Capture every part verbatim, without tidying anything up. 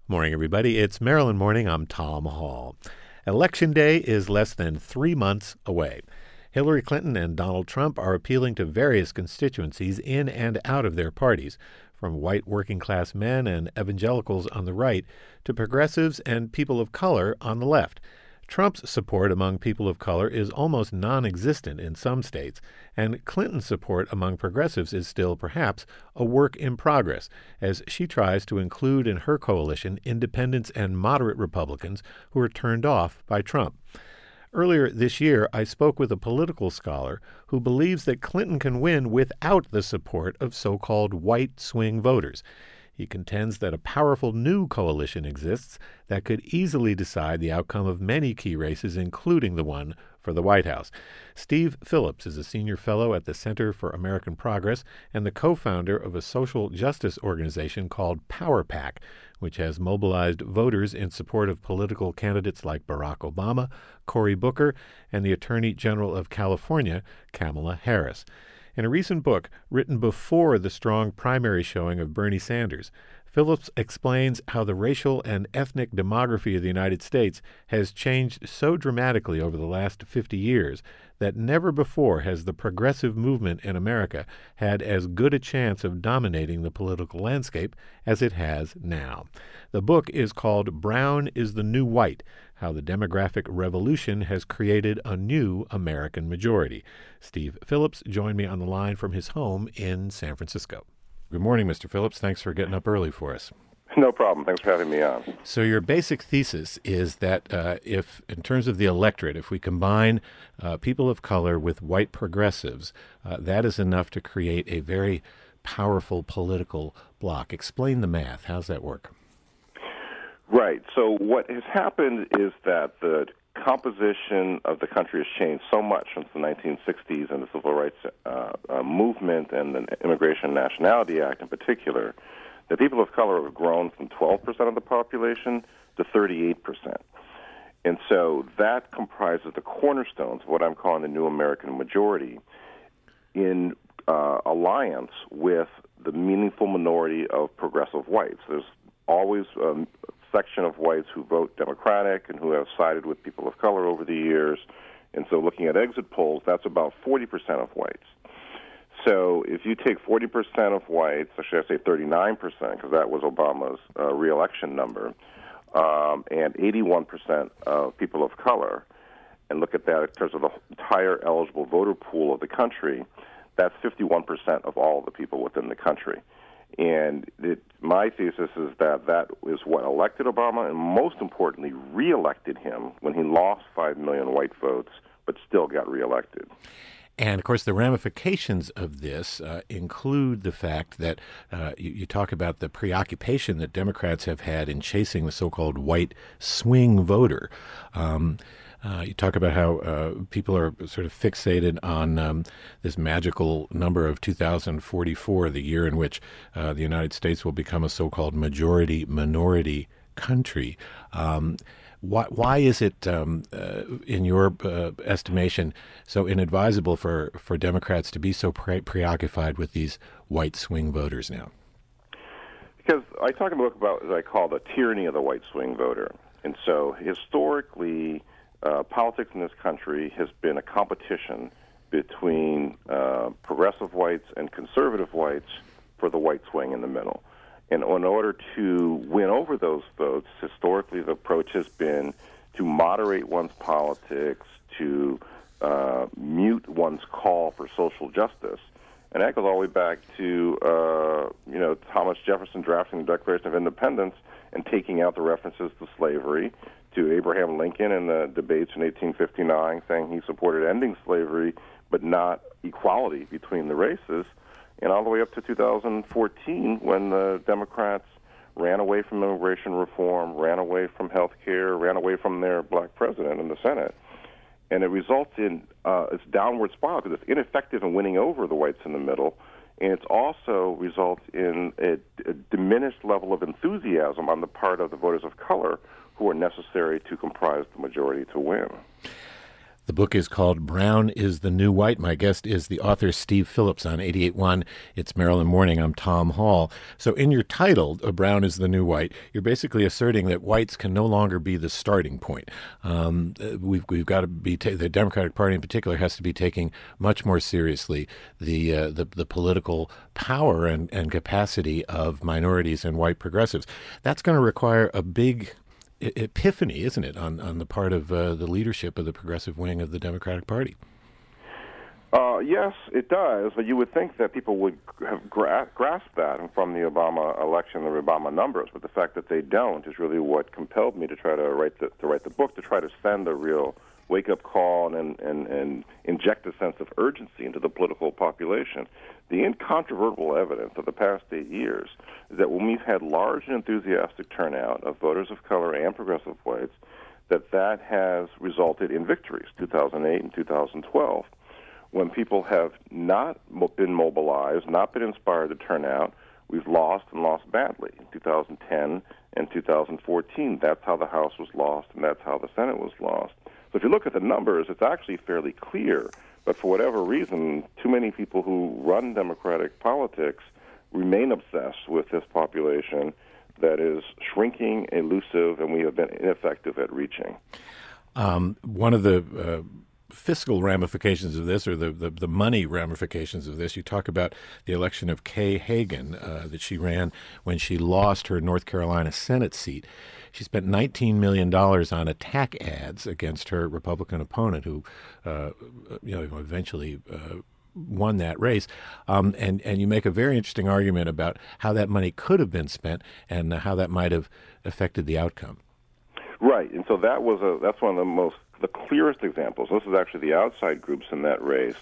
Morning, everybody. It's Maryland Morning. I'm Tom Hall. Election Day is less than three months away. Hillary Clinton and Donald Trump are appealing to various constituencies in and out of their parties, from white working-class men and evangelicals on the right to progressives and people of color on the left. Trump's support among people of color is almost non-existent in some states, and Clinton's support among progressives is still perhaps a work in progress, as she tries to include in her coalition independents and moderate Republicans who are turned off by Trump. Earlier this year, I spoke with a political scholar who believes that Clinton can win without the support of so-called white swing voters. He contends that a powerful new coalition exists that could easily decide the outcome of many key races, including the one for the White House. Steve Phillips is a senior fellow at the Center for American Progress and the co-founder of a social justice organization called Power PAC, which has mobilized voters in support of political candidates like Barack Obama, Cory Booker, and the Attorney General of California, Kamala Harris. In a recent book written before the strong primary showing of Bernie Sanders, Phillips explains how the racial and ethnic demography of the United States has changed so dramatically over the last fifty years that never before has the progressive movement in America had as good a chance of dominating the political landscape as it has now. The book is called Brown is the New White: How the Demographic Revolution Has Created a New American Majority. Steve Phillips joined me on the line from his home in San Francisco. Good morning, Mister Phillips. Thanks for getting up early for us. No problem. Thanks for having me on. So your basic thesis is that uh, if, in terms of the electorate, if we combine uh, people of color with white progressives, uh, that is enough to create a very powerful political bloc. Explain the math. How's that work? Right. So what has happened is that the composition of the country has changed so much since the nineteen sixties and the Civil Rights uh, uh, Movement and the Immigration and Nationality Act in particular, that people of color have grown from twelve percent of the population to thirty-eight percent. And so that comprises the cornerstones of what I'm calling the new American majority in uh, alliance with the meaningful minority of progressive whites. There's always um, section of whites who vote Democratic and who have sided with people of color over the years. And so looking at exit polls, that's about forty percent of whites. So if you take forty percent of whites, or should I say thirty-nine percent, because that was Obama's uh, reelection number, um, and eighty-one percent of people of color, and look at that in terms of the entire eligible voter pool of the country, that's fifty-one percent of all of the people within the country. And it, my thesis is that that is what elected Obama and, most importantly, reelected him when he lost five million white votes but still got reelected. And, of course, the ramifications of this uh, include the fact that uh, you, you talk about the preoccupation that Democrats have had in chasing the so-called white swing voter. Um, uh, you talk about how uh, people are sort of fixated on um, this magical number of two thousand forty-four, the year in which uh, the United States will become a so-called majority-minority country. Um, Why, why is it, um, uh, in your uh, estimation, so inadvisable for, for Democrats to be so pre- preoccupied with these white swing voters now? Because I talk in the book about what I call the tyranny of the white swing voter. And so historically, uh, politics in this country has been a competition between uh, progressive whites and conservative whites for the white swing in the middle. And in order to win over those votes, historically the approach has been to moderate one's politics, to uh, mute one's call for social justice. And that goes all the way back to, uh, you know, Thomas Jefferson drafting the Declaration of Independence and taking out the references to slavery, to Abraham Lincoln in the debates in eighteen fifty-nine saying he supported ending slavery but not equality between the races. And all the way up to two thousand fourteen, when the Democrats ran away from immigration reform, ran away from health care, ran away from their black president in the Senate. And it results in uh, its downward spiral because it's ineffective in winning over the whites in the middle. And it also results in a, a diminished level of enthusiasm on the part of the voters of color who are necessary to comprise the majority to win. The book is called Brown is the New White. My guest is the author Steve Phillips on eighty-eight point one. It's Maryland Morning. I'm Tom Hall. So in your title, uh, Brown is the New White, you're basically asserting that whites can no longer be the starting point. Um, we've we've got to be, ta- the Democratic Party in particular has to be taking much more seriously the uh, the, the political power and, and capacity of minorities and white progressives. That's going to require a big epiphany, isn't it, on, on the part of uh, the leadership of the progressive wing of the Democratic Party? Uh, yes, it does. But you would think that people would have gra- grasped that from the Obama election, the Obama numbers. But the fact that they don't is really what compelled me to try to write the, to write the book, to try to send a real wake-up call and, and, and inject a sense of urgency into the political population. The incontrovertible evidence of the past eight years is that when we've had large and enthusiastic turnout of voters of color and progressive whites, that that has resulted in victories, two thousand eight and two thousand twelve. When people have not been mobilized, not been inspired to turn out, we've lost and lost badly. In two thousand ten and two thousand fourteen, that's how the House was lost and that's how the Senate was lost. So if you look at the numbers, it's actually fairly clear. But for whatever reason, too many people who run Democratic politics remain obsessed with this population that is shrinking, elusive, and we have been ineffective at reaching. Um, one of the uh, fiscal ramifications of this, or the, the, the money ramifications of this, you talk about the election of Kay Hagan uh, that she ran when she lost her North Carolina Senate seat. She spent nineteen million dollars on attack ads against her Republican opponent, who, uh, you know, eventually uh, won that race. Um, and and you make a very interesting argument about how that money could have been spent and how that might have affected the outcome. Right, and so that was a that's one of the most the clearest examples. This is actually the outside groups in that race.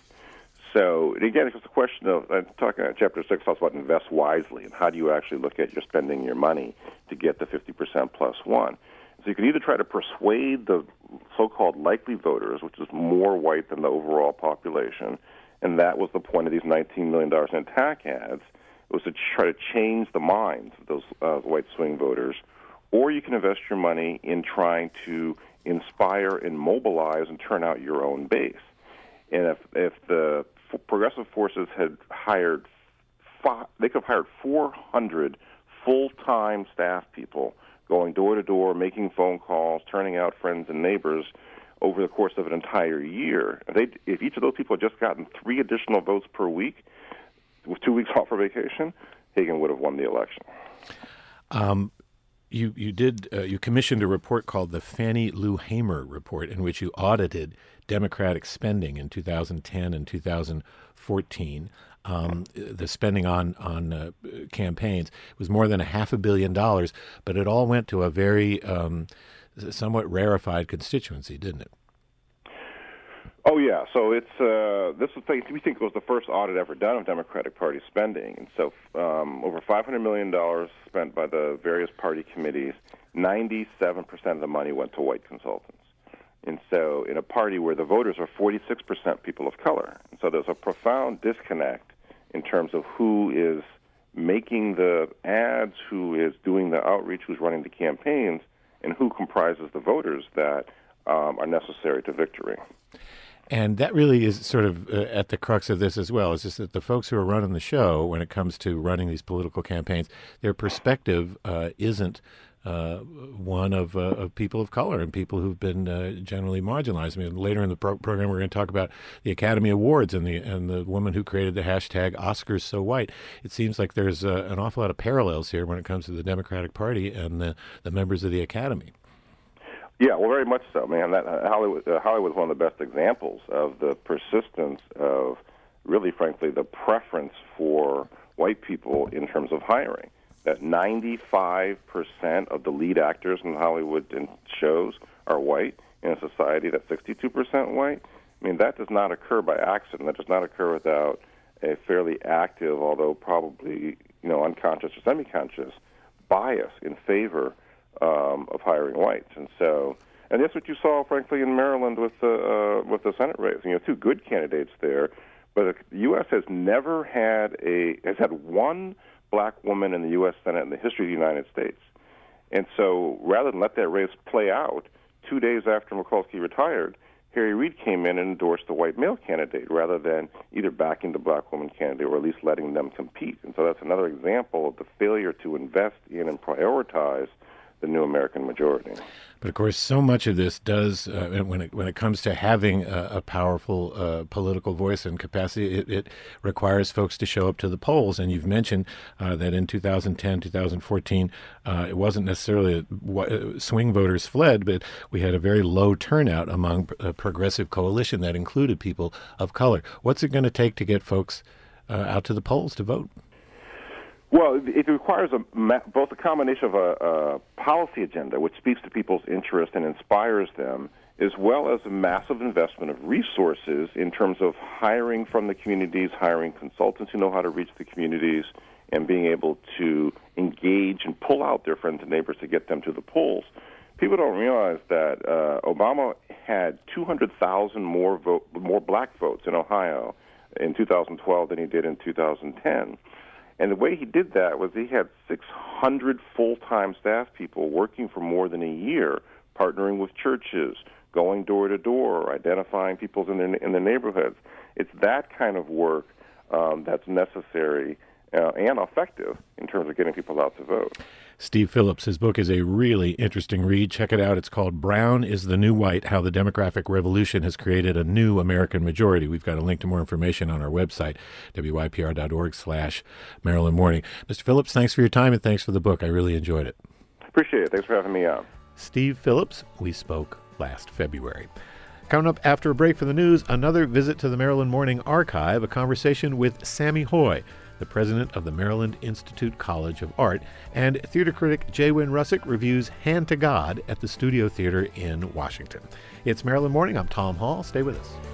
So again, it's just a question of, I'm talking about chapter six talks about invest wisely and how do you actually look at your spending your money to get the fifty percent plus one. So you can either try to persuade the so-called likely voters, which is more white than the overall population, and that was the point of these nineteen million dollars in attack ads, was to try to change the minds of those uh, white swing voters, or you can invest your money in trying to inspire and mobilize and turn out your own base. And if if the progressive forces had hired, five, they could have hired four hundred full-time staff people going door to door, making phone calls, turning out friends and neighbors over the course of an entire year. They, if each of those people had just gotten three additional votes per week with two weeks off for vacation, Hagan would have won the election. Um, you you did uh, you commissioned a report called the Fannie Lou Hamer Report, in which you audited Democratic spending in two thousand ten and two thousand fourteen. Um, the spending on on uh, campaigns was more than a half a billion dollars, but it all went to a very um, somewhat rarefied constituency, didn't it? Oh yeah, so it's uh, this is we think was the first audit ever done of Democratic Party spending, and so um, over five hundred million dollars spent by the various party committees. ninety-seven percent of the money went to white consultants, and so in a party where the voters are forty-six percent people of color, and so there's a profound disconnect in terms of who is making the ads, who is doing the outreach, who's running the campaigns, and who comprises the voters that um, are necessary to victory. And that really is sort of uh, at the crux of this as well, is just that the folks who are running the show, when it comes to running these political campaigns, their perspective uh, isn't uh, one of, uh, of people of color and people who've been uh, generally marginalized. I mean, later in the pro- program, we're going to talk about the Academy Awards and the and the woman who created the hashtag Oscars So White. It seems like there's uh, an awful lot of parallels here when it comes to the Democratic Party and the, the members of the Academy. Yeah, well, very much so, man. That uh, Hollywood, uh, Hollywood is one of the best examples of the persistence of, really, frankly, the preference for white people in terms of hiring. That ninety-five percent of the lead actors in Hollywood and shows are white in a society that's sixty-two percent white. I mean, that does not occur by accident. That does not occur without a fairly active, although probably, you know, unconscious or semi-conscious bias in favor Um, of hiring whites, and so, and that's what you saw, frankly, in Maryland with the uh, with the Senate race. You know, two good candidates there, but the U S has never had a has had one black woman in the U S Senate in the history of the United States, and so rather than let that race play out, two days after Mikulski retired, Harry Reid came in and endorsed the white male candidate rather than either backing the black woman candidate or at least letting them compete. And so that's another example of the failure to invest in and prioritize the new American majority. But of course, so much of this does, uh, when it when it comes to having a, a powerful uh, political voice and capacity, it, it requires folks to show up to the polls. And you've mentioned uh, that in two thousand ten, two thousand fourteen, uh, it wasn't necessarily a, swing voters fled, but we had a very low turnout among a progressive coalition that included people of color. What's it going to take to get folks uh, out to the polls to vote? Well, it requires a, both a combination of a, a policy agenda, which speaks to people's interest and inspires them, as well as a massive investment of resources in terms of hiring from the communities, hiring consultants who know how to reach the communities, and being able to engage and pull out their friends and neighbors to get them to the polls. People don't realize that uh, Obama had two hundred thousand more vote, more black votes in Ohio in two thousand twelve than he did in two thousand ten. And the way he did that was he had six hundred full-time staff people working for more than a year, partnering with churches, going door to door, identifying people in their in their neighborhoods. It's that kind of work um, that's necessary uh, and effective in terms of getting people out to vote. Steve Phillips, his book is a really interesting read. Check it out. It's called Brown is the New White, How the Demographic Revolution Has Created a New American Majority. We've got a link to more information on our website, W Y P R dot org slash Maryland Morning. Mister Phillips, thanks for your time and thanks for the book. I really enjoyed it. Appreciate it. Thanks for having me on. Steve Phillips, we spoke last February. Coming up after a break for the news, another visit to the Maryland Morning Archive, a conversation with Sammy Hoy, the president of the Maryland Institute College of Art, and theater critic J. Wynn Russick reviews Hand to God at the Studio Theater in Washington. It's Maryland Morning. I'm Tom Hall. Stay with us.